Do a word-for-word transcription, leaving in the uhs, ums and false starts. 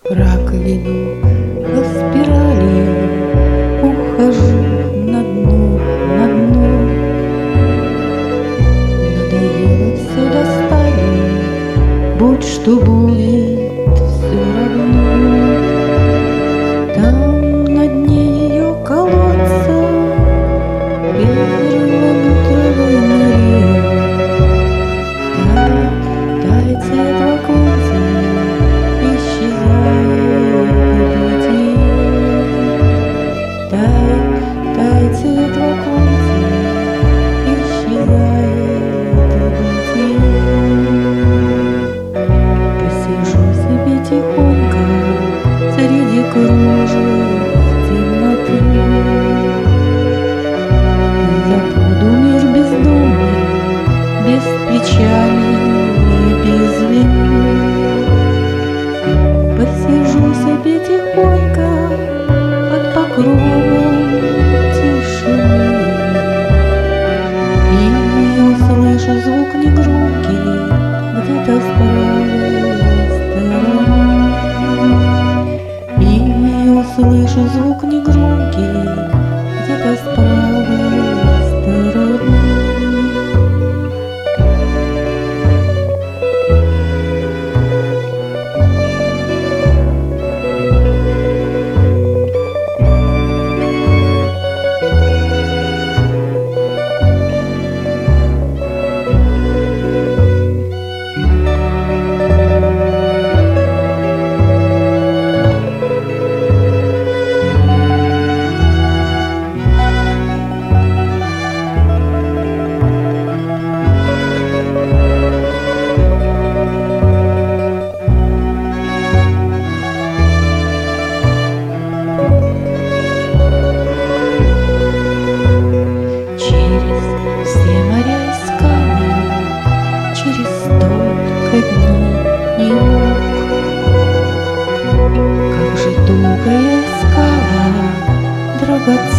раковину по спирали ухожу на дно, на дно. Надоело, все достали, будь что будет, все равно. Там на дне ее колодца перламутровой норе тает, тает цвет в оконце, исчезает пути. Тает, тает цвет в оконце, исчезает пути. Посижу себе тихонько среди кружев темноты, забуду мир бездомный, без печали и без вины. Посижу себе тихонько под покровом тишины и услышу звук негромкий где-то с правой стороны. И услышу звук негромкий где-то с правой стороны. Как же долго я искала драгоценность